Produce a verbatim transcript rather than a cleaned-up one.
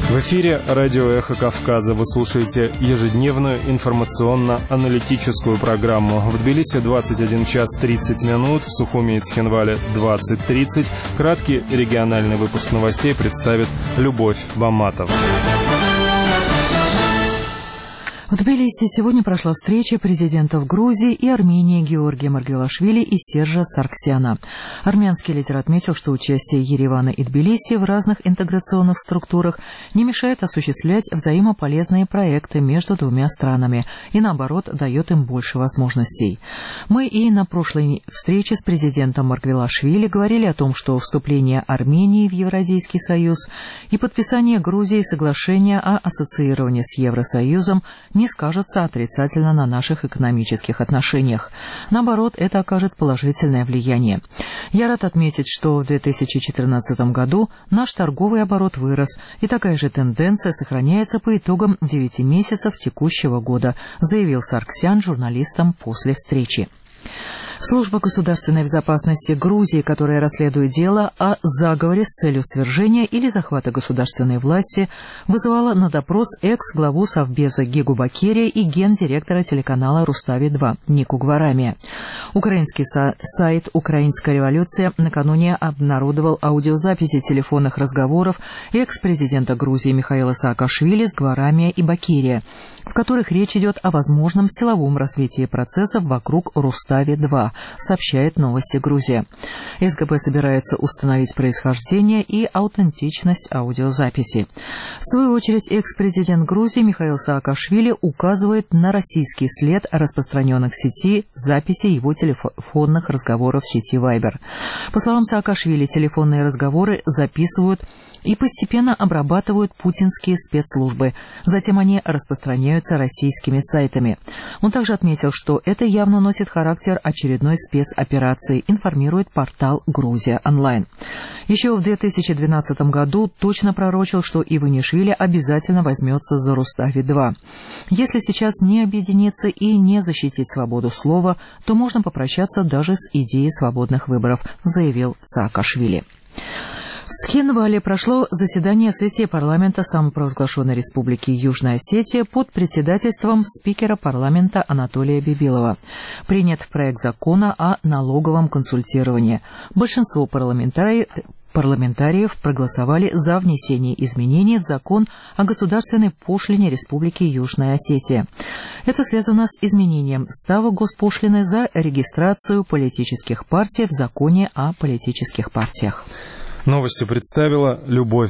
В эфире радио «Эхо Кавказа». Вы слушаете ежедневную информационно-аналитическую программу. В Тбилиси двадцать один час тридцать минут, в Сухуми и Цхинвале двадцать тридцать. Краткий региональный выпуск новостей представит Любовь Баматова. В Тбилиси сегодня прошла встреча президентов Грузии и Армении Георгия Маргвелашвили и Сержа Саргсяна. Армянский лидер отметил, что участие Еревана и Тбилиси в разных интеграционных структурах не мешает осуществлять взаимополезные проекты между двумя странами и, наоборот, дает им больше возможностей. Мы и на прошлой встрече с президентом Маргвелашвили говорили о том, что вступление Армении в Евразийский союз и подписание Грузии соглашения о ассоциировании с Евросоюзом не скажется отрицательно на наших экономических отношениях. Наоборот, это окажет положительное влияние. Я рад отметить, что в две тысячи четырнадцатом году наш торговый оборот вырос, и такая же тенденция сохраняется по итогам девяти месяцев текущего года, заявил Саргсян журналистам после встречи. Служба государственной безопасности Грузии, которая расследует дело о заговоре с целью свержения или захвата государственной власти, вызывала на допрос экс-главу Совбеза Гигу Бакерия и гендиректора телеканала Рустави-два Нику Гварамия. Украинский сайт «Украинская революция» накануне обнародовал аудиозаписи телефонных разговоров экс-президента Грузии Михаила Саакашвили с Гварамия и Бакерия, в которых речь идет о возможном силовом развитии процессов вокруг Рустави-два, сообщает «Новости Грузия». СГБ собирается установить происхождение и аутентичность аудиозаписи. В свою очередь, экс-президент Грузии Михаил Саакашвили указывает на российский след распространенных в сети записей его телефонных разговоров в сети Viber. По словам Саакашвили, телефонные разговоры записывают и постепенно обрабатывают путинские спецслужбы. Затем они распространяются российскими сайтами. Он также отметил, что это явно носит характер очередной спецоперации, информирует портал «Грузия онлайн». Еще в две тысячи двенадцатом году точно пророчил, что Иванишвили обязательно возьмется за Рустави-два. Если сейчас не объединиться и не защитить свободу слова, то можно попрощаться даже с идеей свободных выборов, заявил Саакашвили. В Цхинвале прошло заседание сессии парламента самопровозглашенной республики Южная Осетия под председательством спикера парламента Анатолия Бибилова. Принят проект закона о налоговом консультировании. Большинство парламентариев Парламентариев проголосовали за внесение изменений в закон о государственной пошлине Республики Южная Осетия. Это связано с изменением ставок госпошлины за регистрацию политических партий в законе о политических партиях. Новости представила Любовь